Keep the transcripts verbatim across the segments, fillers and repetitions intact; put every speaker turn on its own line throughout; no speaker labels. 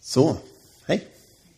Så, hej.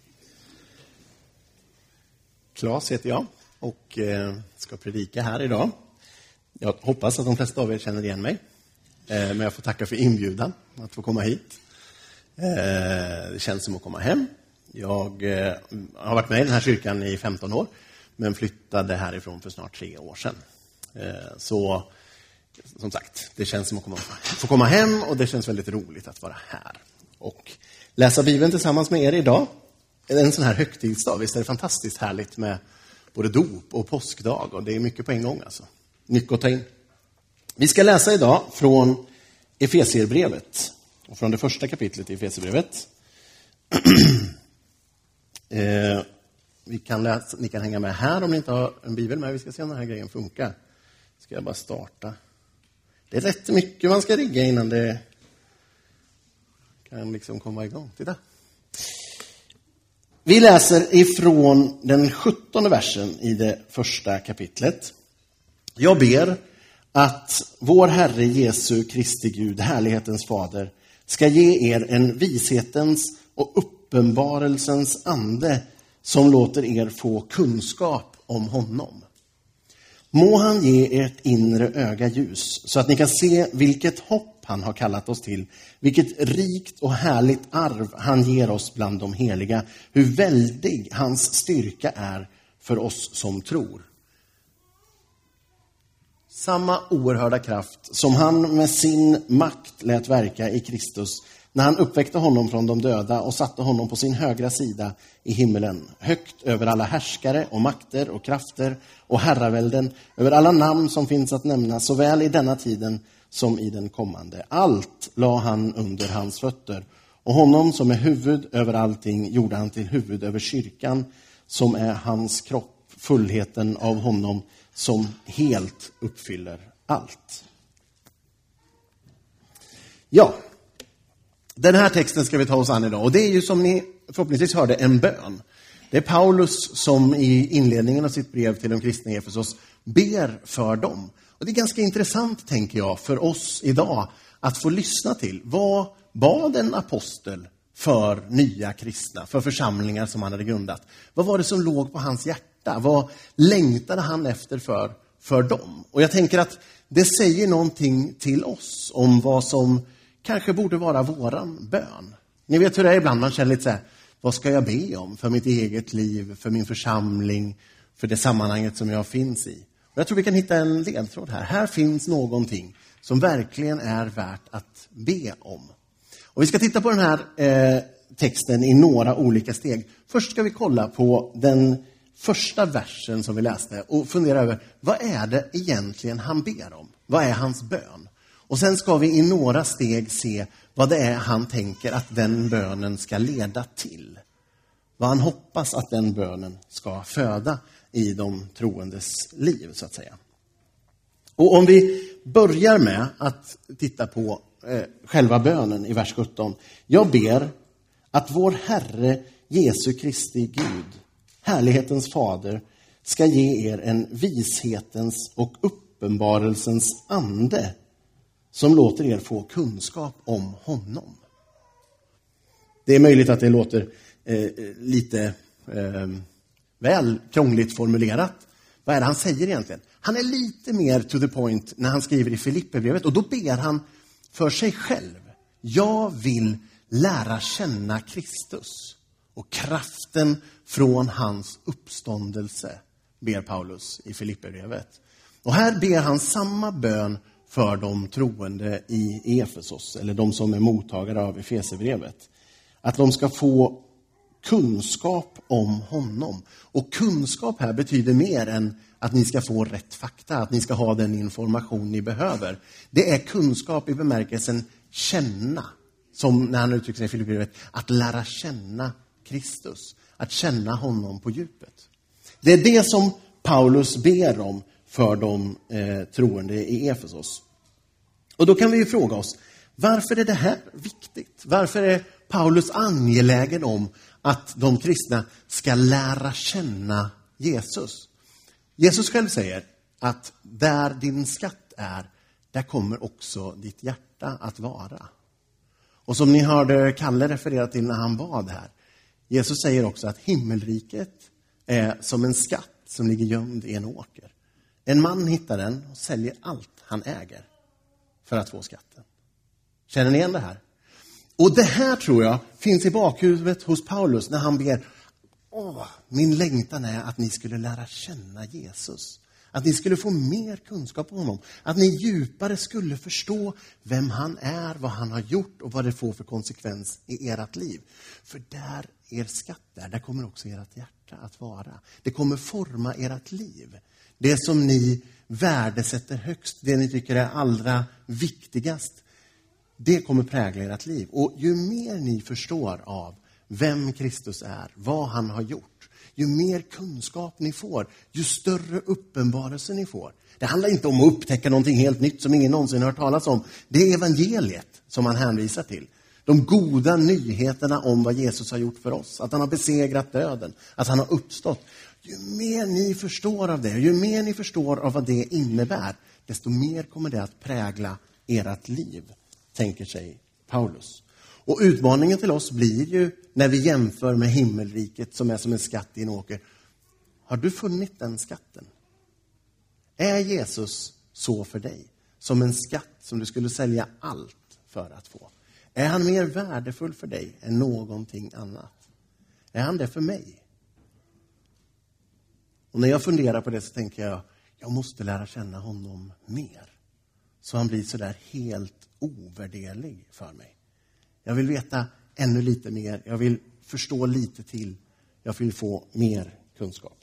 Claes heter jag och eh, ska predika här idag. Jag hoppas att de flesta av er känner igen mig. Eh, men jag får tacka för inbjudan att få komma hit. Eh, det känns som att komma hem. Jag eh, har varit med i den här kyrkan i femton år, men flyttade härifrån för snart tre år sedan. Eh, så som sagt, det känns som att komma, få komma hem, och det känns väldigt roligt att vara här. Och läsa Bibeln tillsammans med er idag. En sån här högtidsdag, visst är det fantastiskt härligt med både dop och påskdag, och det är mycket på en gång alltså. Mycket att ta in. Vi ska läsa idag från Efesierbrevet, och från det första kapitlet i Efesierbrevet. eh, vi kan läsa, ni kan hänga med här om ni inte har en bibel med. Vi ska se om den här grejen funkar. Ska jag bara starta. Det är rätt mycket man ska rigga innan det kan liksom komma igång. Titta. Vi läser ifrån den sjuttonde versen i det första kapitlet. Jag ber att vår Herre Jesu Kristi Gud, härlighetens fader, ska ge er en vishetens och uppenbarelsens ande som låter er få kunskap om honom. Må han ge ert inre öga ljus så att ni kan se vilket hopp han har kallat oss till, vilket rikt och härligt arv han ger oss bland de heliga, hur väldig hans styrka är för oss som tror. Samma oerhörda kraft som han med sin makt lät verka i Kristus när han uppväckte honom från de döda och satte honom på sin högra sida i himmelen, högt över alla härskare och makter och krafter och herravälden, över alla namn som finns att nämna, såväl i denna tiden som i den kommande. Allt la han under hans fötter, och honom som är huvud över allting gjorde han till huvud över kyrkan, som är hans kropp, fullheten av honom som helt uppfyller allt. Ja, den här texten ska vi ta oss an idag, och det är ju, som ni förhoppningsvis hörde, en bön. Det är Paulus som i inledningen av sitt brev till de kristna i Efesos ber för dem. Och det är ganska intressant, tänker jag, för oss idag att få lyssna till. Vad bad en apostel för nya kristna, för församlingar som han hade grundat? Vad var det som låg på hans hjärta? Vad längtade han efter för, för dem? Och jag tänker att det säger någonting till oss om vad som kanske borde vara våran bön. Ni vet hur det är ibland, man känner lite så här: vad ska jag be om för mitt eget liv, för min församling, för det sammanhanget som jag finns i? Och jag tror vi kan hitta en ledtråd här. Här finns någonting som verkligen är värt att be om. Och vi ska titta på den här eh, texten i några olika steg. Först ska vi kolla på den första versen som vi läste och fundera över, vad är det egentligen han ber om? Vad är hans bön? Och sen ska vi i några steg se vad det är han tänker att den bönen ska leda till. Vad han hoppas att den bönen ska föda i de troendes liv, så att säga. Och om vi börjar med att titta på eh, själva bönen i vers sjutton. Jag ber att vår Herre Jesu Kristi Gud, härlighetens fader, ska ge er en vishetens och uppenbarelsens ande som låter er få kunskap om honom. Det är möjligt att det låter eh, lite eh, väl krångligt formulerat. Vad är det han säger egentligen? Han är lite mer to the point när han skriver i Filipperbrevet, och då ber han för sig själv. Jag vill lära känna Kristus och kraften från hans uppståndelse, ber Paulus i Filipperbrevet. Och här ber han samma bön för de troende i Efesos, eller de som är mottagare av Efesierbrevet. Att de ska få kunskap om honom. Och kunskap här betyder mer än att ni ska få rätt fakta, att ni ska ha den information ni behöver. Det är kunskap i bemärkelsen känna, som när han uttrycker sig i Filipperbrevet, att lära känna Kristus, att känna honom på djupet. Det är det som Paulus ber om för de eh, troende i Efesos. Och då kan vi ju fråga oss, varför är det här viktigt? Varför är Paulus angelägen om att de kristna ska lära känna Jesus? Jesus själv säger att där din skatt är, där kommer också ditt hjärta att vara. Och som ni hörde Kalle referera till när han bad här. Jesus säger också att himmelriket är som en skatt som ligger gömd i en åker. En man hittar den och säljer allt han äger för att få skatten. Känner ni igen det här? Och det här tror jag finns i bakhuvudet hos Paulus när han ber: Åh, min längtan är att ni skulle lära känna Jesus. Att ni skulle få mer kunskap om honom. Att ni djupare skulle förstå vem han är, vad han har gjort och vad det får för konsekvens i ert liv. För där er skatt där, där kommer också ert hjärta att vara. Det kommer forma ert liv. Det som ni värdesätter högst, det ni tycker är allra viktigast, det kommer prägla ert liv. Och ju mer ni förstår av vem Kristus är, vad han har gjort, ju mer kunskap ni får, ju större uppenbarelse ni får. Det handlar inte om att upptäcka någonting helt nytt som ingen någonsin har hört talas om. Det är evangeliet som han hänvisar till. De goda nyheterna om vad Jesus har gjort för oss. Att han har besegrat döden, att han har uppstått. Ju mer ni förstår av det, ju mer ni förstår av vad det innebär, desto mer kommer det att prägla ert liv, tänker sig Paulus. Och utmaningen till oss blir ju, när vi jämför med himmelriket som är som en skatt i en åker: har du funnit den skatten? Är Jesus så för dig? Som en skatt som du skulle sälja allt för att få? Är han mer värdefull för dig än någonting annat? Är han det för mig? Och när jag funderar på det så tänker jag, jag måste lära känna honom mer. Så han blir så där helt ovärderlig för mig. Jag vill veta ännu lite mer. Jag vill förstå lite till. Jag vill få mer kunskap.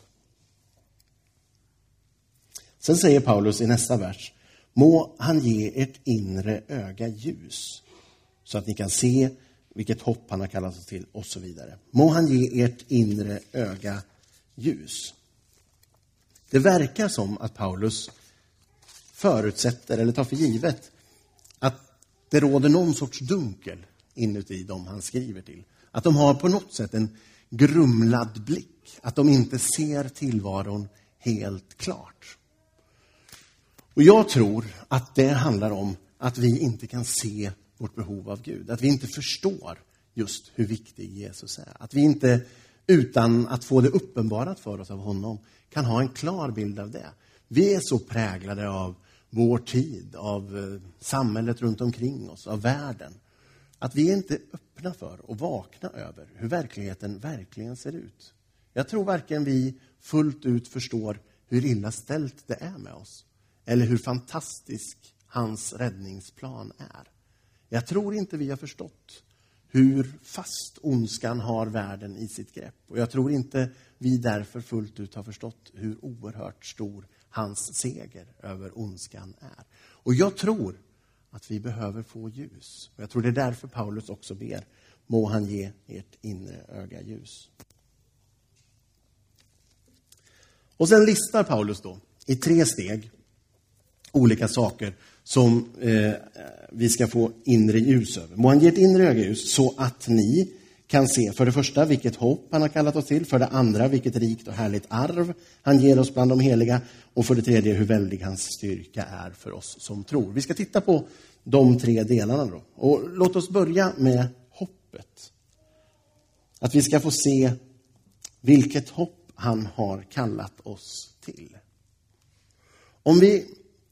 Sen säger Paulus i nästa vers: må han ge ert inre öga ljus, så att ni kan se vilket hopp han har kallat oss till, och så vidare. Må han ge ert inre öga ljus. Det verkar som att Paulus förutsätter eller tar för givet att det råder någon sorts dunkel inuti dem han skriver till. Att de har på något sätt en grumlad blick. Att de inte ser tillvaron helt klart. Och jag tror att det handlar om att vi inte kan se vårt behov av Gud. Att vi inte förstår just hur viktig Jesus är. Att vi inte, utan att få det uppenbarat för oss av honom, kan ha en klar bild av det. Vi är så präglade av vår tid, av samhället runt omkring oss, av världen, att vi är inte öppna för och vakna över hur verkligheten verkligen ser ut. Jag tror varken vi fullt ut förstår hur illa ställt det är med oss, eller hur fantastisk hans räddningsplan är. Jag tror inte vi har förstått hur fast ondskan har världen i sitt grepp. Och jag tror inte vi därför fullt ut har förstått hur oerhört stor hans seger över ondskan är. Och jag tror att vi behöver få ljus. Och jag tror det är därför Paulus också ber: må han ge ert inre öga ljus. Och sen listar Paulus då i tre steg olika saker som eh, vi ska få inre ljus över. Må han ge ett inre öga ljus så att ni kan se, för det första, vilket hopp han har kallat oss till. För det andra, vilket rikt och härligt arv han ger oss bland de heliga. Och för det tredje, hur väldig hans styrka är för oss som tror. Vi ska titta på de tre delarna då. Och låt oss börja med hoppet. Att vi ska få se vilket hopp han har kallat oss till. Om vi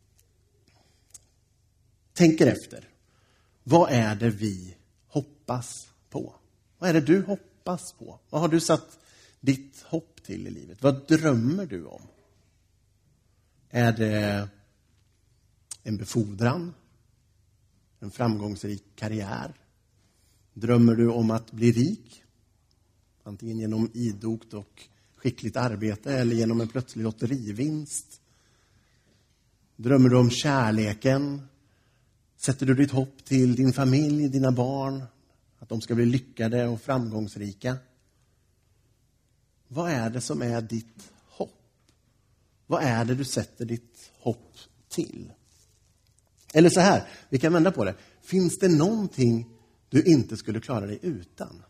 tänker efter, vad är det vi hoppas på? Vad är det du hoppas på? Vad har du satt ditt hopp till i livet? Vad drömmer du om? Är det en befordran? En framgångsrik karriär? Drömmer du om att bli rik? Antingen genom idogt och skickligt arbete eller genom en plötslig lotterivinst? Drömmer du om kärleken? Sätter du ditt hopp till din familj, dina barn? Att de ska bli lyckade och framgångsrika? Vad är det som är ditt hopp? Vad är det du sätter ditt hopp till? Eller så här, vi kan vända på det. Finns det någonting du inte skulle klara dig utan?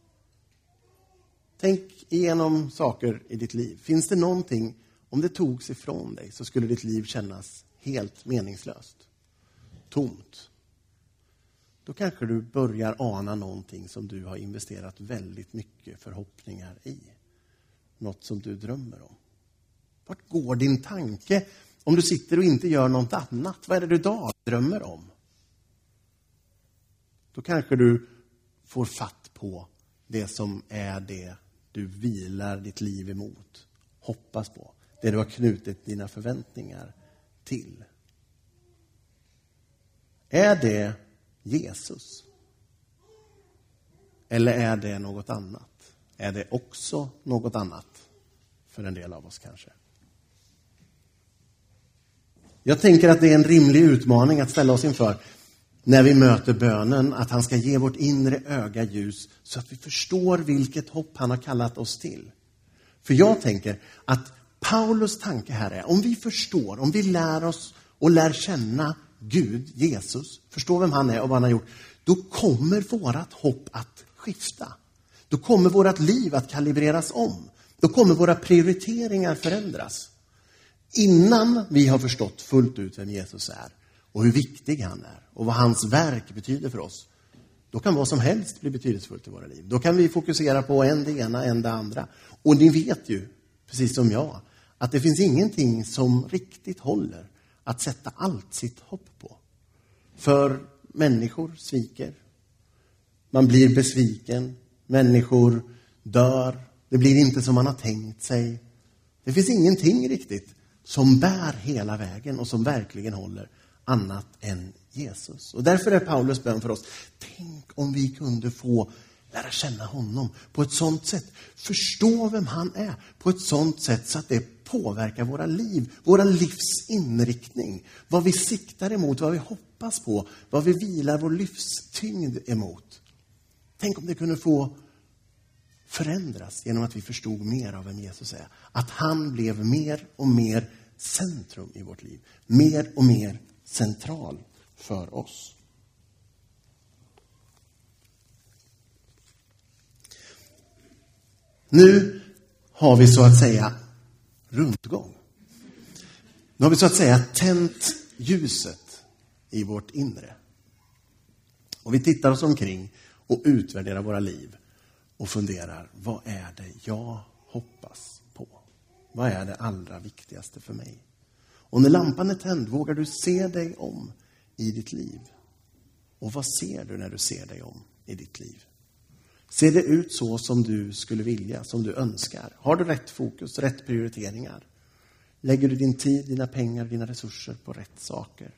Tänk igenom saker i ditt liv. Finns det någonting, om det togs ifrån dig, så skulle ditt liv kännas helt meningslöst? Tomt. då kanske du börjar ana någonting som du har investerat väldigt mycket förhoppningar i. Något som du drömmer om. Vart går din tanke om du sitter och inte gör något annat? Vad är det du dagdrömmer om? Då kanske du får fatt på det som är det du vilar ditt liv emot. Hoppas på. Det du har knutit dina förväntningar till. Är det Jesus? Eller är det något annat? Är det också något annat för en del av oss kanske? Jag tänker att det är en rimlig utmaning att ställa oss inför när vi möter bönen, att han ska ge vårt inre öga ljus så att vi förstår vilket hopp han har kallat oss till. För jag tänker att Paulus tanke här är, om vi förstår, om vi lär oss och lär känna Gud, Jesus, förstår vem han är och vad han har gjort, då kommer vårat hopp att skifta. Då kommer vårat liv att kalibreras om. Då kommer våra prioriteringar förändras. Innan vi har förstått fullt ut vem Jesus är och hur viktig han är och vad hans verk betyder för oss, då kan vad som helst bli betydelsefullt i våra liv. Då kan vi fokusera på en det ena, en det andra. Och ni vet ju, precis som jag, att det finns ingenting som riktigt håller att sätta allt sitt hopp på. För människor sviker. Man blir besviken. Människor dör. Det blir inte som man har tänkt sig. Det finns ingenting riktigt som bär hela vägen och som verkligen håller annat än Jesus. Och därför är Paulus bön för oss. Tänk om vi kunde få lära känna honom på ett sånt sätt. Förstå vem han är på ett sånt sätt så att det påverkar våra liv, våra livs inriktning. Vad vi siktar emot, vad vi hoppas på, vad vi vilar vår livstyngd emot. Tänk om det kunde få förändras genom att vi förstod mer av vem Jesus är. Att han blev mer och mer centrum i vårt liv. Mer och mer central för oss. Nu har vi så att säga rundgång. Nu har vi så att säga tänt ljuset i vårt inre. Och vi tittar oss omkring och utvärderar våra liv och funderar, vad är det jag hoppas på? Vad är det allra viktigaste för mig? Och när lampan är tänd, vågar du se dig om i ditt liv? Och vad ser du när du ser dig om i ditt liv? Ser det ut så som du skulle vilja, som du önskar? Har du rätt fokus, rätt prioriteringar? Lägger du din tid, dina pengar, dina resurser på rätt saker?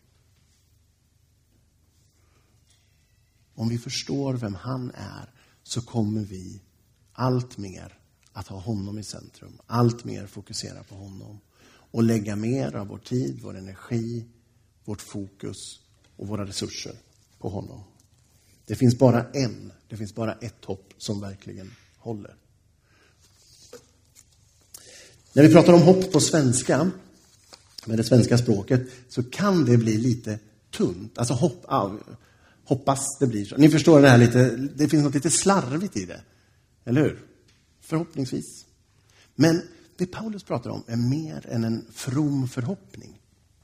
Om vi förstår vem han är så kommer vi allt mer att ha honom i centrum. Allt mer fokusera på honom. Och lägga mer av vår tid, vår energi, vårt fokus och våra resurser på honom. Det finns bara en, det finns bara ett hopp som verkligen håller. När vi pratar om hopp på svenska, med det svenska språket, så kan det bli lite tunt. Alltså hopp, ja, hoppas det blir så. Ni förstår det här lite, det finns något lite slarvigt i det. Eller hur? Förhoppningsvis. Men det Paulus pratar om är mer än en from förhoppning.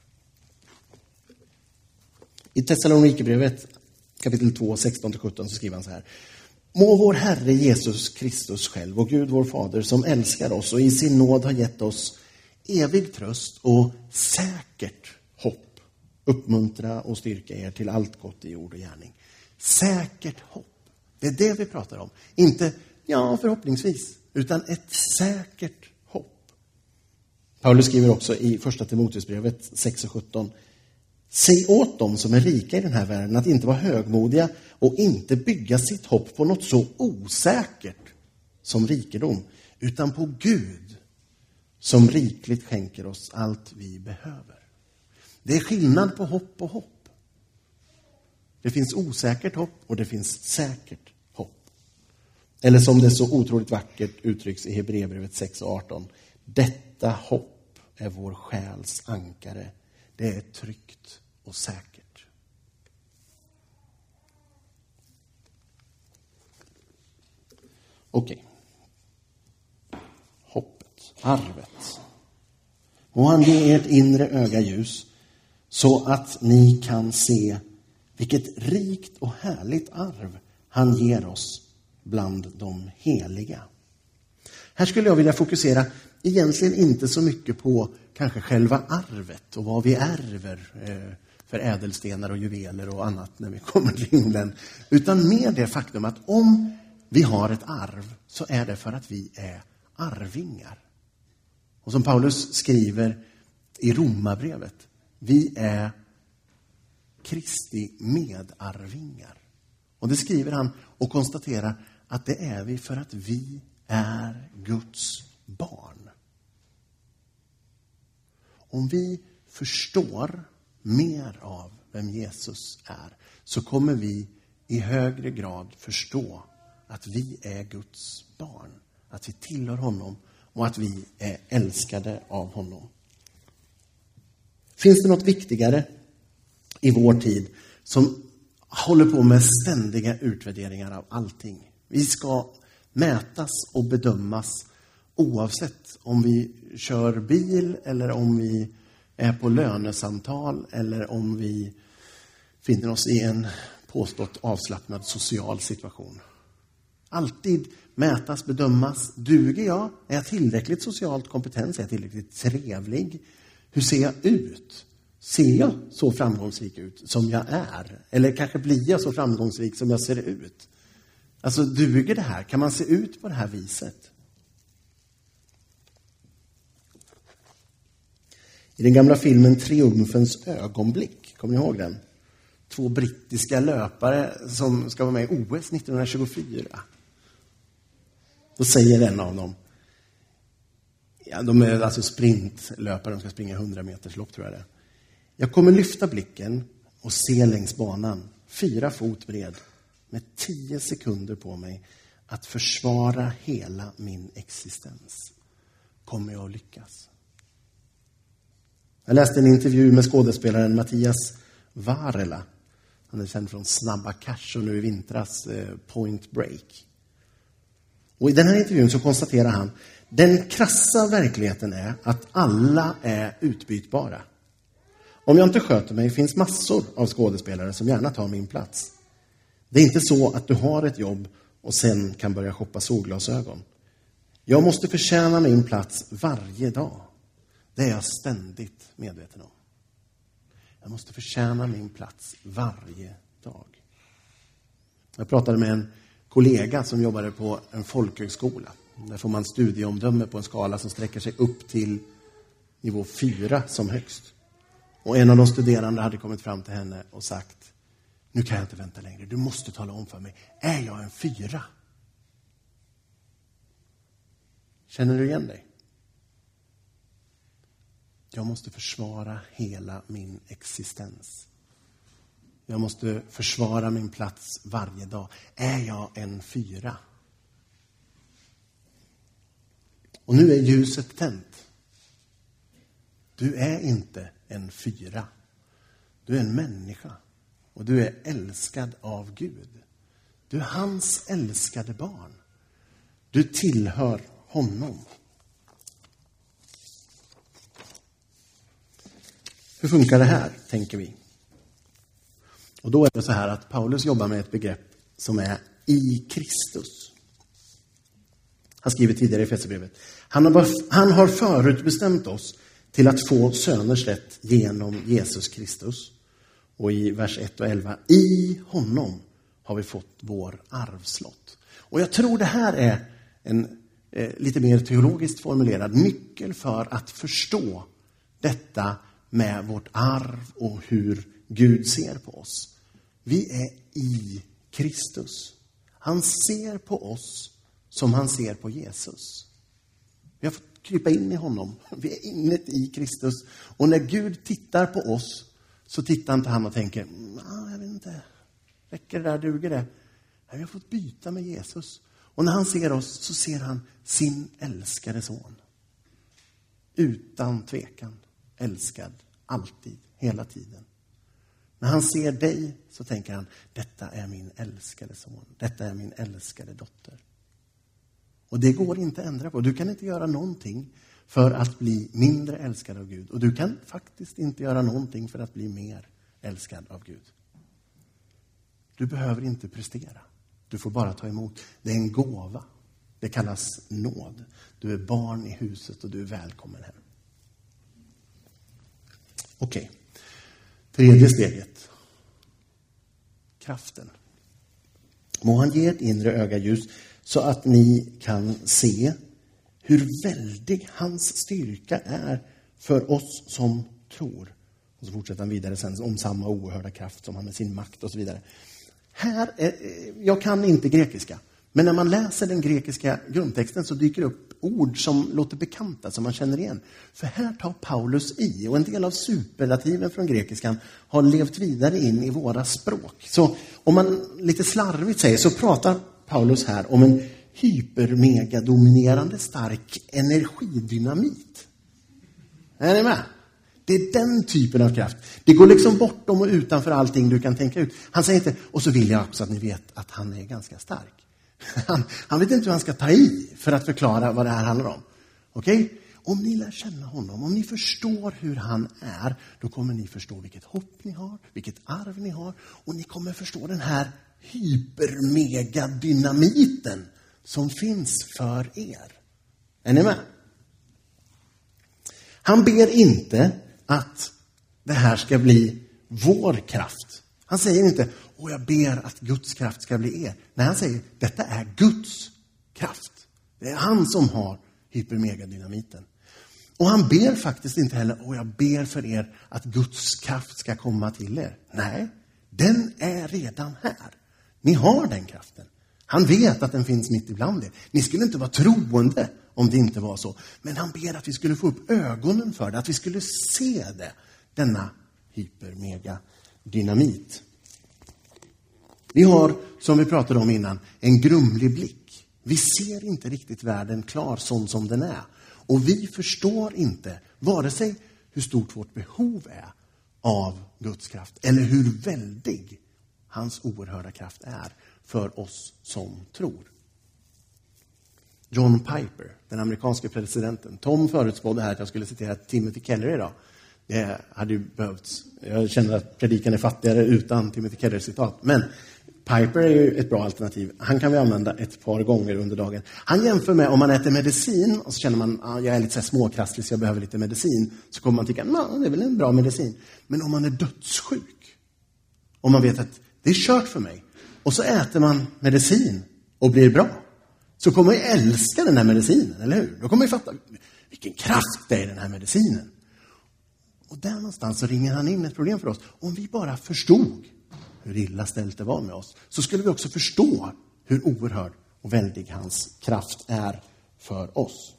I Thessalonikerbrevet kapitel två, sexton till sjutton så skriver han så här. Må vår Herre Jesus Kristus själv och Gud vår Fader som älskar oss och i sin nåd har gett oss evig tröst och säkert hopp uppmuntra och styrka er till allt gott i ord och gärning. Säkert hopp. Det är det vi pratar om. Inte, ja förhoppningsvis, utan ett säkert hopp. Paulus skriver också i första Timoteusbrevet sex och sjutton. Säg åt dem som är rika i den här världen att inte vara högmodiga och inte bygga sitt hopp på något så osäkert som rikedom, utan på Gud som rikligt skänker oss allt vi behöver. Det är skillnad på hopp och hopp. Det finns osäkert hopp och det finns säkert hopp. Eller som det så otroligt vackert uttrycks i Hebreerbrevet sex och arton. Detta hopp är vår själs ankare. Det är tryggt och säkert. Okej. Hoppet, arvet. Må han ge ert inre öga ljus så att ni kan se Vilket rikt och härligt arv han ger oss bland de heliga. Här skulle jag vilja fokusera egentligen inte så mycket på kanske själva arvet och vad vi ärver för ädelstenar och juveler och annat när vi kommer till himlen. Utan mer det faktum att om vi har ett arv så är det för att vi är arvingar. Och som Paulus skriver i Romarbrevet, vi är Kristi medarvingar. Och det skriver han och konstaterar att det är vi för att vi är Guds barn. Om vi förstår mer av vem Jesus är så kommer vi i högre grad förstå att vi är Guds barn. Att vi tillhör honom och att vi är älskade av honom. Finns det något viktigare i vår tid som håller på med ständiga utvärderingar av allting? Vi ska mätas och bedömas oavsett om vi kör bil eller om vi är på lönesamtal eller om vi finner oss i en påstått avslappnad social situation. Alltid mätas, bedömas. Duger jag? Är jag tillräckligt socialt kompetent? Är jag tillräckligt trevlig? Hur ser jag ut? Ser jag så framgångsrik ut som jag är? Eller kanske blir jag så framgångsrik som jag ser ut? Alltså, duger det här? Kan man se ut på det här viset? I den gamla filmen Triumfens ögonblick, kommer ni ihåg den? Två brittiska löpare som ska vara med i O S nittonhundratjugofyra. Då säger en av dem, ja, de är alltså sprintlöpare, de ska springa hundra meters lopp tror jag det. Jag kommer lyfta blicken och se längs banan, fyra fot bred, med tio sekunder på mig att försvara hela min existens. Kommer jag att lyckas? Jag läste en intervju med skådespelaren Mattias Varela. Han är känd från Snabba Cash och nu i vintras eh, Point Break. Och i den här intervjun så konstaterar han, den krassa verkligheten är att alla är utbytbara. Om jag inte sköter mig finns massor av skådespelare som gärna tar min plats. Det är inte så att du har ett jobb och sen kan börja shoppa solglasögon. Jag måste förtjäna min plats varje dag. Det är jag ständigt medveten om. Jag måste förtjäna min plats varje dag. Jag pratade med en kollega som jobbade på en folkhögskola. Där får man studieomdöme på en skala som sträcker sig upp till nivå fyra som högst. Och en av de studerande hade kommit fram till henne och sagt, nu kan jag inte vänta längre, du måste tala om för mig, är jag en fyra? Känner du igen dig? Jag måste försvara hela min existens. Jag måste försvara min plats varje dag. Är jag en fyra? Och nu är ljuset tänt. Du är inte en fyra. Du är en människa. Och du är älskad av Gud. Du är hans älskade barn. Du tillhör honom. Hur funkar det här, tänker vi? Och då är det så här att Paulus jobbar med ett begrepp som är i Kristus. Han skriver tidigare i Efesierbrevet. Han har, han har förutbestämt oss till att få söners rätt genom Jesus Kristus. Och i vers ett och elva, i honom har vi fått vår arvslott. Och jag tror det här är en eh, lite mer teologiskt formulerad nyckel för att förstå detta med vårt arv och hur Gud ser på oss. Vi är i Kristus. Han ser på oss som han ser på Jesus. Vi har fått krypa in i honom. Vi är inne i Kristus. Och när Gud tittar på oss så tittar inte han och tänker, ah, jag vet inte, räcker det där, duger det? Nej, vi har fått byta med Jesus. Och när han ser oss så ser han sin älskade son. Utan tvekan. Älskad. Alltid. Hela tiden. När han ser dig så tänker han, detta är min älskade son. Detta är min älskade dotter. Och det går inte att ändra på. Du kan inte göra någonting för att bli mindre älskad av Gud. Och du kan faktiskt inte göra någonting för att bli mer älskad av Gud. Du behöver inte prestera. Du får bara ta emot. Det är en gåva. Det kallas nåd. Du är barn i huset och du är välkommen hem. Okej. Tredje steget. Kraften. Må han ge ett inre öga ljus så att ni kan se hur väldig hans styrka är för oss som tror. Och så fortsätter han vidare sen om samma oerhörda kraft som han med sin makt och så vidare. Här är, jag kan inte grekiska, men när man läser den grekiska grundtexten så dyker det upp ord som låter bekanta, som man känner igen. För här tar Paulus i, och en del av superlativen från grekiskan har levt vidare in i våra språk. Så om man lite slarvigt säger så pratar Paulus här om en hypermegadominerande stark energidynamit. Är ni med? Det är den typen av kraft. Det går liksom bortom och utanför allting du kan tänka ut. Han säger inte, och så vill jag också att ni vet att han är ganska stark. Han, han vet inte hur han ska ta i för att förklara vad det här handlar om. Okej? Okay? Om ni lär känna honom, om ni förstår hur han är, då kommer ni förstå vilket hopp ni har, vilket arv ni har, och ni kommer förstå den här hypermegadynamiten som finns för er. Är ni med? Han ber inte att det här ska bli vår kraft. Han säger inte, åh jag ber att Guds kraft ska bli er. Nej, han säger, detta är Guds kraft. Det är han som har hypermegadynamiten. Och han ber faktiskt inte heller, åh jag ber för er att Guds kraft ska komma till er. Nej, den är redan här. Ni har den kraften. Han vet att den finns mitt ibland er. Ni skulle inte vara troende om det inte var så. Men han ber att vi skulle få upp ögonen för det. Att vi skulle se det. Denna hypermega dynamit. Vi har, som vi pratade om innan, en grumlig blick. Vi ser inte riktigt världen klar sån som den är. Och vi förstår inte vare sig hur stort vårt behov är av Guds kraft. Eller hur väldig hans oerhörda kraft är för oss som tror. John Piper, den amerikanske presidenten. Tom förutspådde här att jag skulle citera Timothy Keller idag. Det hade ju behövts. Jag känner att predikan är fattigare utan Timothy Kellers citat. Men Piper är ju ett bra alternativ. Han kan vi använda ett par gånger under dagen. Han jämför med om man äter medicin och så känner man att ah, jag är lite så småkrasslig så jag behöver lite medicin. Så kommer man tycka att det är väl en bra medicin. Men om man är dödssjuk, om man vet att det är kört för mig, och så äter man medicin och blir bra, så kommer jag älska den här medicinen, eller hur? Då kommer jag fatta vilken kraft det är i den här medicinen. Och där någonstans så ringer han in ett problem för oss. Om vi bara förstod hur illa ställt det var med oss, så skulle vi också förstå hur oerhörd och väldig hans kraft är för oss.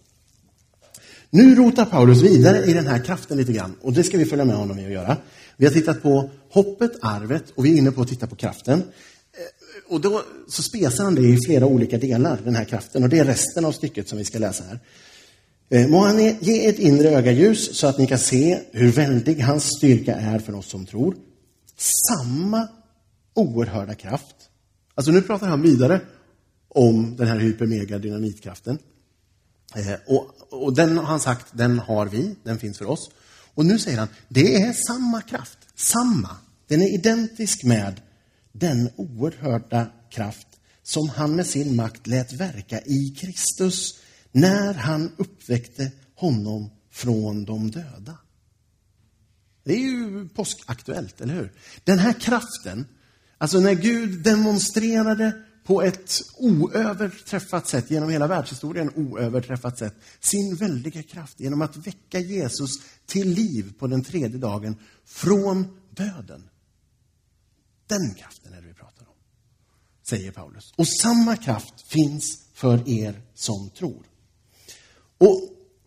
Nu rotar Paulus vidare i den här kraften lite grann, och det ska vi följa med honom i att göra. Vi har tittat på hoppet, arvet, och vi är inne på att titta på kraften. Och då så spesar han det i flera olika delar, den här kraften. Och det är resten av stycket som vi ska läsa här. Må han ge ett inre öga ljus så att ni kan se hur väldig hans styrka är för oss som tror. Samma oerhörda kraft. Alltså nu pratar han vidare om den här hypermega dynamitkraften. Och, och den har han sagt, den har vi, den finns för oss. Och nu säger han, det är samma kraft. Samma. Den är identisk med den oerhörda kraft som han med sin makt lät verka i Kristus när han uppväckte honom från de döda. Det är ju påskaktuellt, eller hur? Den här kraften, alltså när Gud demonstrerade på ett oöverträffat sätt, genom hela världshistorien oöverträffat sätt, sin väldiga kraft genom att väcka Jesus till liv på den tredje dagen från döden. Den kraften är det vi pratar om, säger Paulus. Och samma kraft finns för er som tror. Och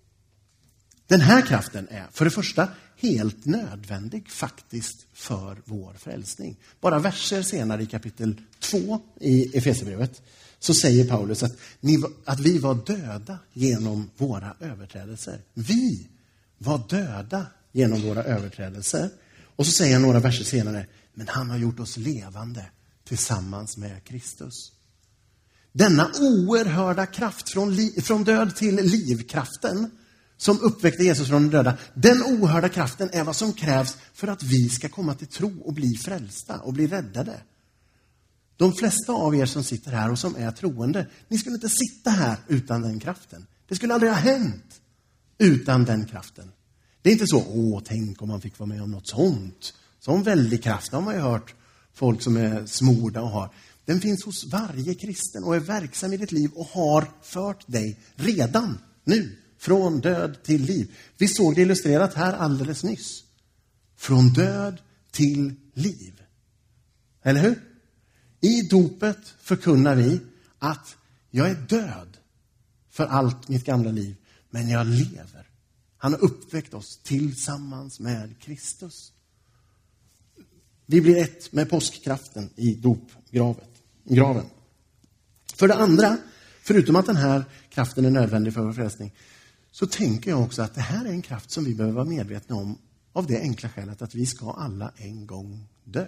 den här kraften är för det första helt nödvändig faktiskt för vår frälsning. Bara verser senare i kapitel två i Efesierbrevet så säger Paulus att, ni, att vi var döda genom våra överträdelser. Vi var döda genom våra överträdelser. Och så säger han några verser senare, men han har gjort oss levande tillsammans med Kristus. Denna oerhörda kraft från, li- från död till livkraften som uppväckte Jesus från de döda, den oerhörda kraften är vad som krävs för att vi ska komma till tro och bli frälsta och bli räddade. De flesta av er som sitter här och som är troende, ni skulle inte sitta här utan den kraften. Det skulle aldrig ha hänt utan den kraften. Det är inte så, åh, tänk om man fick vara med om något sånt. Sån väldig kraft har man ju hört folk som är smorda och har. Den finns hos varje kristen och är verksam i ditt liv och har fört dig redan nu från död till liv. Vi såg det illustrerat här alldeles nyss. Från död till liv. Eller hur? I dopet förkunnar vi att jag är död för allt mitt gamla liv, men jag lever. Han har uppväckt oss tillsammans med Kristus. Vi blir ett med påskkraften i dopgraven. För det andra, förutom att den här kraften är nödvändig för vår frälsning, så tänker jag också att det här är en kraft som vi behöver vara medvetna om av det enkla skälet att vi ska alla en gång dö.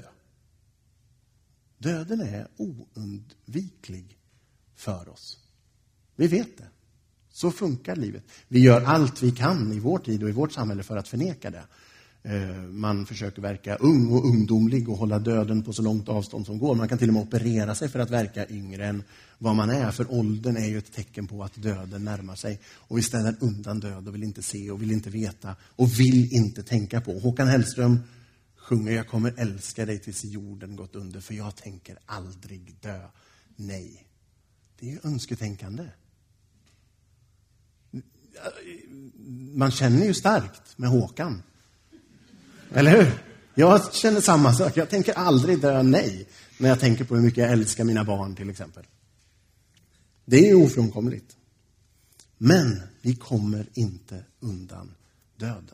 Döden är oundviklig för oss. Vi vet det. Så funkar livet. Vi gör allt vi kan i vår tid och i vårt samhälle för att förneka det. Man försöker verka ung och ungdomlig och hålla döden på så långt avstånd som går. Man kan till och med operera sig för att verka yngre än vad man är. För åldern är ju ett tecken på att döden närmar sig. Och vi ställer undan död och vill inte se och vill inte veta och vill inte tänka på. Håkan Hellström sjunger, jag kommer älska dig tills jorden gått under, för jag tänker aldrig dö. Nej, det är ju önsketänkande. Man känner ju starkt med Håkan. Eller hur? Jag känner samma sak. Jag tänker aldrig dö, nej. När jag tänker på hur mycket jag älskar mina barn till exempel. Det är ju ofrånkomligt. Men vi kommer inte undan döden.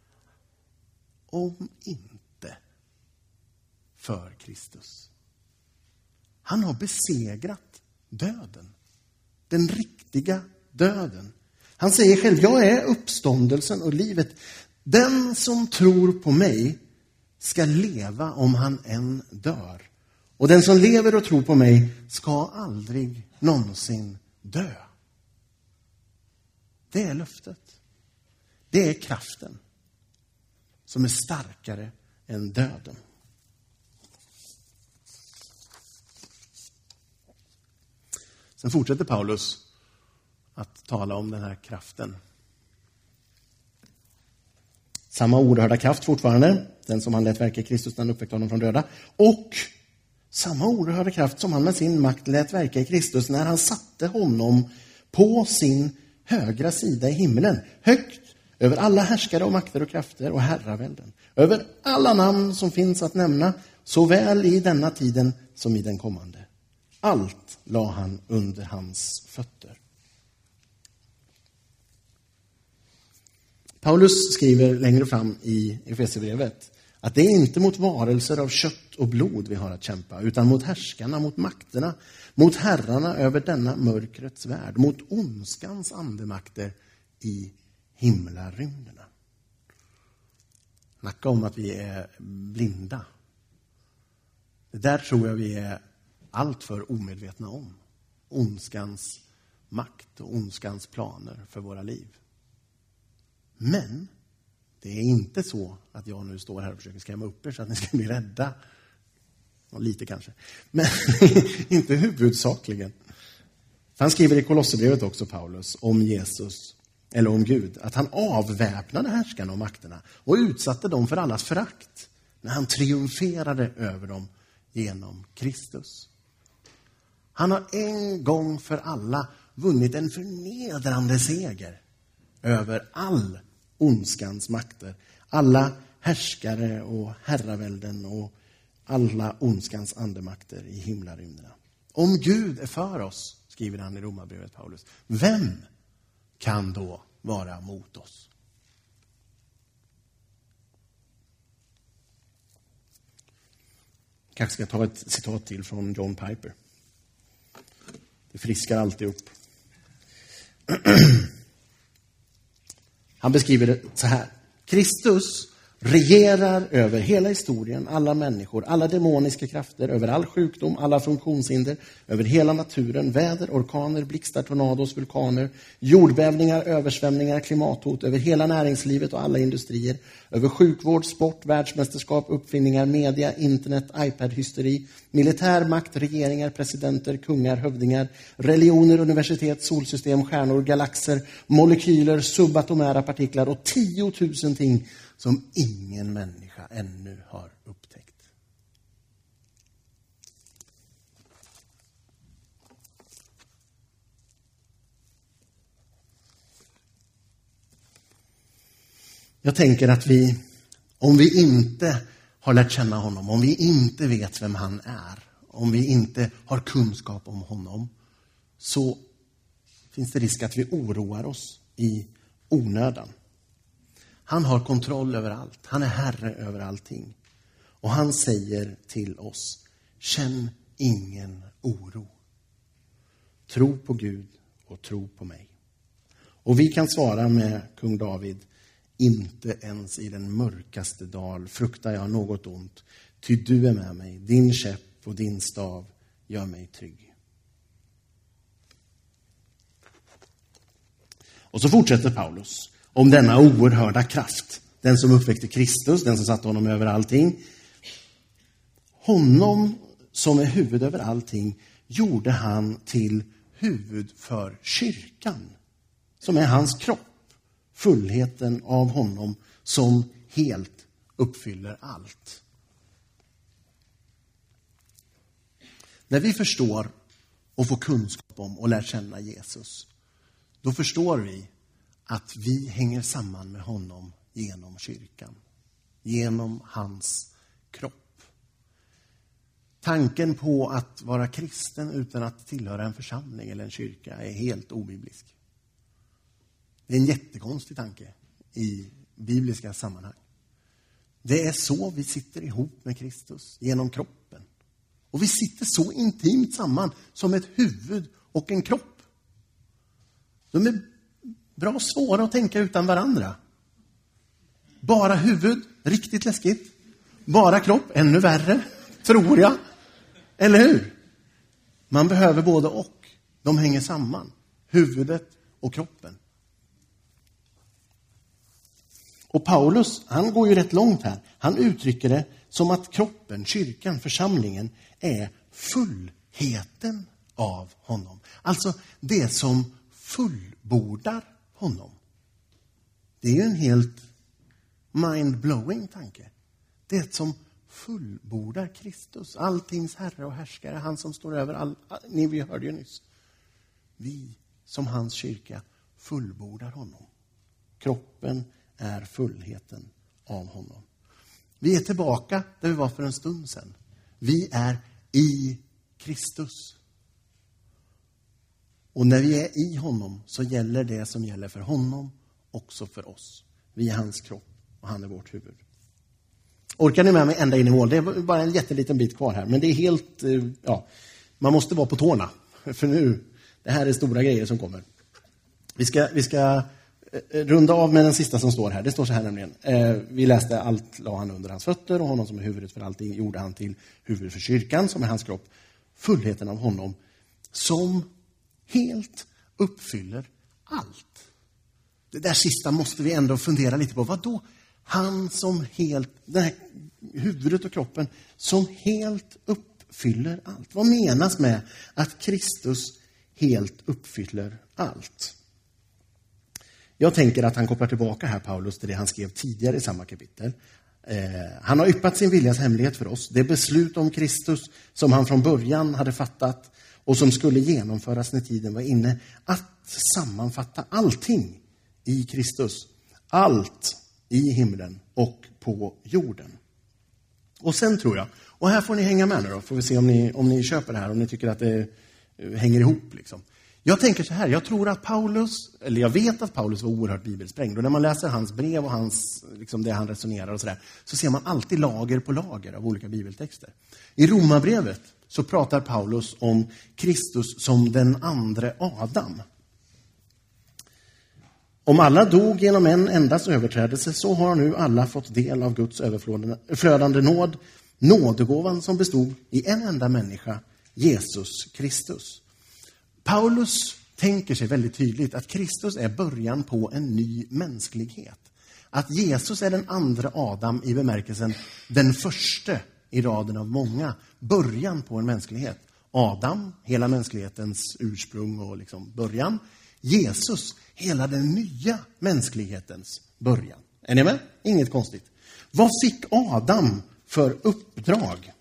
Om inte för Kristus. Han har besegrat döden. Den riktiga döden. Han säger själv, jag är uppståndelsen och livet. Den som tror på mig ska leva om han än dör. Och den som lever och tror på mig ska aldrig någonsin dö. Det är löftet. Det är kraften som är starkare än döden. Sen fortsätter Paulus att tala om den här kraften. Samma oerhörda kraft fortfarande, den som han lät verka i Kristus när han uppväckte honom från döda. Och samma oerhörda kraft som han med sin makt lät verka i Kristus när han satte honom på sin högra sida i himlen. Högt över alla härskare och makter och krafter och herravälden. Över alla namn som finns att nämna, såväl i denna tiden som i den kommande. Allt la han under hans fötter. Paulus skriver längre fram i Efesierbrevet att det är inte mot varelser av kött och blod vi har att kämpa, utan mot härskarna, mot makterna, mot herrarna över denna mörkrets värld, mot ondskans andemakter i himlarymderna. Snacka om att vi är blinda. Det där tror jag vi är allt för omedvetna om. Ondskans makt och ondskans planer för våra liv. Men det är inte så att jag nu står här och försöker skrämma upp er så att ni ska bli rädda. Och lite kanske. Men inte huvudsakligen. Han skriver i Kolosserbrevet också, Paulus, om Jesus, eller om Gud, att han avväpnade härskarna och makterna och utsatte dem för allas förakt när han triumferade över dem genom Kristus. Han har en gång för alla vunnit en förnedrande seger över all ondskans makter, alla härskare och herravälden och alla ondskans andemakter i himlarymderna. Om Gud är för oss, skriver han i Romarbrevet Paulus, vem kan då vara mot oss? Jag kanske ska ta ett citat till från John Piper. Det friskar alltid upp. Han beskriver det så här. Kristus regerar över hela historien, alla människor, alla demoniska krafter, över all sjukdom, alla funktionshinder, över hela naturen, väder, orkaner, blixtar, tornados, vulkaner, jordbävningar, översvämningar, klimathot, över hela näringslivet och alla industrier, över sjukvård, sport, världsmästerskap, uppfinningar, media, internet, iPad-hysteri, militär makt, regeringar, presidenter, kungar, hövdingar, religioner, universitet, solsystem, stjärnor, galaxer, molekyler, subatomära partiklar och tiotusen ting som ingen människa ännu har upptäckt. Jag tänker att vi, om vi inte har lärt känna honom, om vi inte vet vem han är, om vi inte har kunskap om honom, så finns det risk att vi oroar oss i onödan. Han har kontroll över allt. Han är herre över allting. Och han säger till oss, känn ingen oro. Tro på Gud och tro på mig. Och vi kan svara med kung David, inte ens i den mörkaste dal fruktar jag något ont. Ty du är med mig, din käpp och din stav gör mig trygg. Och så fortsätter Paulus om denna oerhörda kraft. Den som uppväckte Kristus, den som satte honom över allting. Honom som är huvud över allting gjorde han till huvud för kyrkan. Som är hans kropp. Fullheten av honom som helt uppfyller allt. När vi förstår och får kunskap om och lär känna Jesus, då förstår vi att vi hänger samman med honom genom kyrkan. Genom hans kropp. Tanken på att vara kristen utan att tillhöra en församling eller en kyrka är helt obiblisk. Det är en jättekonstig tanke i bibliska sammanhang. Det är så vi sitter ihop med Kristus genom kroppen. Och vi sitter så intimt samman som ett huvud och en kropp. De är bra svåra att tänka utan varandra. Bara huvud, riktigt läskigt. Bara kropp, ännu värre, tror jag. Eller hur? Man behöver både och. De hänger samman. Huvudet och kroppen. Och Paulus, han går ju rätt långt här. Han uttrycker det som att kroppen, kyrkan, församlingen är fullheten av honom. Alltså det som fullbordar honom. Det är ju en helt mind-blowing tanke. Det som fullbordar Kristus. Alltings herre och härskare. Han som står över all... Ni vi hörde ju nyss. Vi som hans kyrka fullbordar honom. Kroppen är fullheten av honom. Vi är tillbaka där vi var för en stund sedan. Vi är i Kristus. Och när vi är i honom så gäller det som gäller för honom också för oss. Vi är hans kropp och han är vårt huvud. Orkar ni med mig ända in i mål? Det är bara en jätteliten bit kvar här. Men det är helt, ja, man måste vara på tårna. För nu, det här är stora grejer som kommer. Vi ska, vi ska runda av med den sista som står här. Det står så här nämligen. Eh, vi läste allt la han under hans fötter och honom som är huvudet för allting gjorde han till huvud för kyrkan som är hans kropp. Fullheten av honom som helt uppfyller allt. Det där sista måste vi ändå fundera lite på. Vad då? Han som helt, det här huvudet och kroppen som helt uppfyller allt. Vad menas med att Kristus helt uppfyller allt? Jag tänker att han kopplar tillbaka här, Paulus, till det han skrev tidigare i samma kapitel. Eh, han har yppat sin viljas hemlighet för oss. Det beslut om Kristus som han från början hade fattat och som skulle genomföras när tiden var inne. Att sammanfatta allting i Kristus. Allt i himlen och på jorden. Och sen tror jag, och här får ni hänga med nu då, får vi se om ni, om ni köper det här, om ni tycker att det hänger ihop liksom. Jag tänker så här, jag tror att Paulus, eller jag vet att Paulus var oerhört bibelsprängd. Och när man läser hans brev och hans, liksom det han resonerar och sådär, så ser man alltid lager på lager av olika bibeltexter. I Romarbrevet så pratar Paulus om Kristus som den andre Adam. Om alla dog genom en endas överträdelse, så har nu alla fått del av Guds överflödande nåd, nådegåvan som bestod i en enda människa, Jesus Kristus. Paulus tänker sig väldigt tydligt att Kristus är början på en ny mänsklighet. Att Jesus är den andra Adam i bemärkelsen den första i raden av många, början på en mänsklighet. Adam, hela mänsklighetens ursprung och liksom början. Jesus, hela den nya mänsklighetens början. Är ni med? Inget konstigt. Vad fick Adam för uppdrag?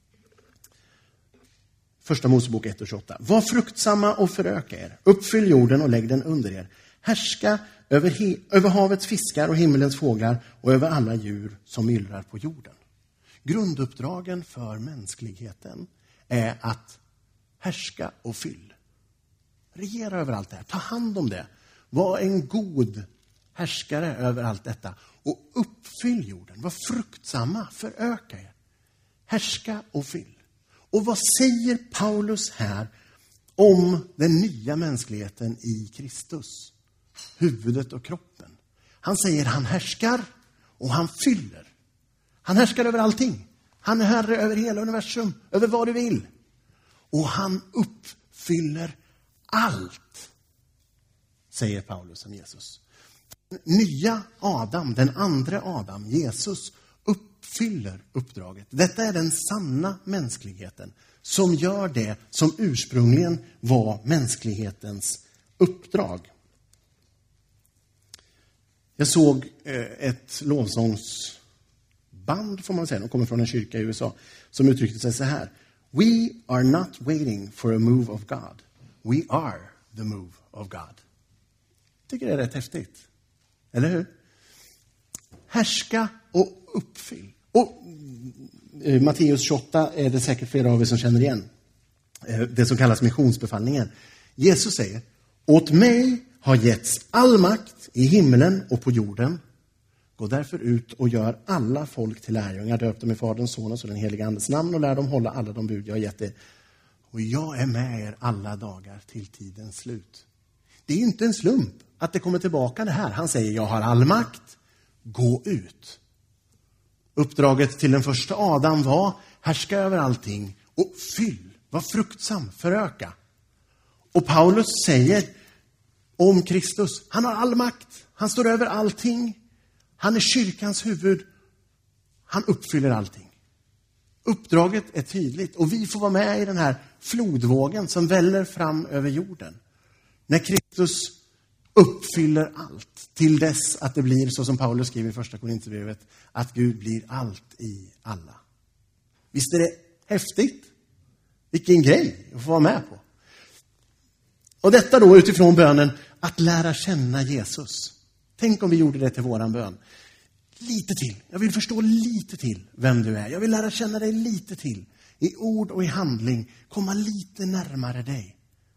Första Mosebok ett och tjugoåtta. Var fruktsamma och föröka er. Uppfyll jorden och lägg den under er. Härska över, he- över havets fiskar och himmelens fåglar och över alla djur som myllrar på jorden. Grunduppdragen för mänskligheten är att härska och fyll. Regera över allt det här. Ta hand om det. Var en god härskare över allt detta. Och uppfyll jorden. Var fruktsamma. Föröka er. Härska och fyll. Och vad säger Paulus här om den nya mänskligheten i Kristus? Huvudet och kroppen. Han säger han härskar och han fyller. Han härskar över allting. Han är herre över hela universum. Över vad du vill. Och han uppfyller allt, säger Paulus om Jesus. Nya Adam, den andra Adam, Jesus, uppfyller uppdraget. Detta är den sanna mänskligheten som gör det som ursprungligen var mänsklighetens uppdrag. Jag såg ett lovsångsband, får man säga, de kommer från en kyrka i U S A, som uttryckte sig så här: We are not waiting for a move of God. We are the move of God. Jag tycker det är rätt häftigt. Eller hur? Härska och uppfyll. Och eh, Matteus tjugoåtta är det säkert flera av er som känner igen. Eh, det som kallas missionsbefallningen. Jesus säger: åt mig har getts all makt i himmelen och på jorden. Gå därför ut och gör alla folk till lärjungar. Döp dem i Faderns, Sonens och den heliga Andes namn och lär dem hålla alla de bud jag har gett er. Och jag är med er alla dagar till tidens slut. Det är inte en slump att det kommer tillbaka det här. Han säger: jag har all makt. Gå ut. Uppdraget till den första Adam var: härska över allting och fyll. Var fruktsam, föröka. Och Paulus säger om Kristus: han har all makt. Han står över allting. Han är kyrkans huvud. Han uppfyller allting. Uppdraget är tydligt och vi får vara med i den här flodvågen som väller fram över jorden. När Kristus uppfyller allt till dess att det blir så som Paulus skriver i första Korinthierbrevet, att Gud blir allt i alla. Visst är det häftigt? Vilken grej att få vara med på. Och detta då utifrån bönen att lära känna Jesus. Tänk om vi gjorde det till våran bön. Lite till. Jag vill förstå lite till vem du är. Jag vill lära känna dig lite till. I ord och i handling. Komma lite närmare dig.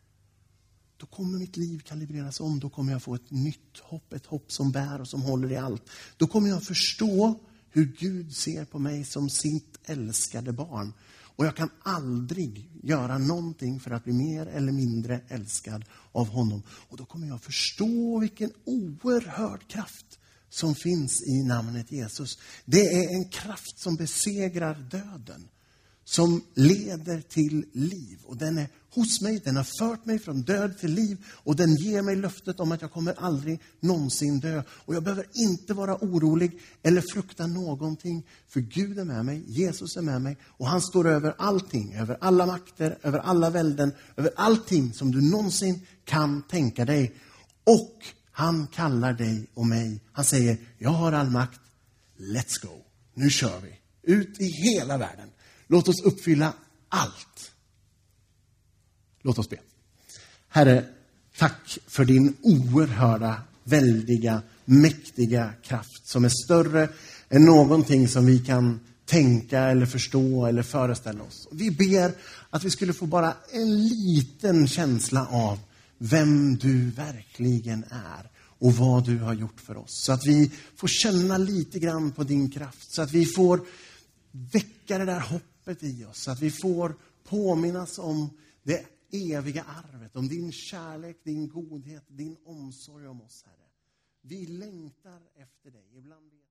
Då kommer mitt liv kalibreras om. Då kommer jag få ett nytt hopp. Ett hopp som bär och som håller i allt. Då kommer jag förstå hur Gud ser på mig som sitt älskade barn. Och jag kan aldrig göra någonting för att bli mer eller mindre älskad av honom. Och då kommer jag förstå vilken oerhörd kraft som finns i namnet Jesus. Det är en kraft som besegrar döden. Som leder till liv. Och den är hos mig, den har fört mig från död till liv. Och den ger mig löftet om att jag kommer aldrig någonsin dö. Och jag behöver inte vara orolig eller frukta någonting. För Gud är med mig, Jesus är med mig. Och han står över allting, över alla makter, över alla välden. Över allting som du någonsin kan tänka dig. Och han kallar dig och mig. Han säger: jag har all makt, let's go. Nu kör vi ut i hela världen. Låt oss uppfylla allt. Låt oss be. Herre, tack för din oerhörda, väldiga, mäktiga kraft som är större än någonting som vi kan tänka eller förstå eller föreställa oss. Vi ber att vi skulle få bara en liten känsla av vem du verkligen är och vad du har gjort för oss. Så att vi får känna lite grann på din kraft. Så att vi får väcka det där hoppet i oss. Så att vi får påminnas om det eviga arvet. Om din kärlek, din godhet, din omsorg om oss, Herre. Vi längtar efter dig. Ibland ber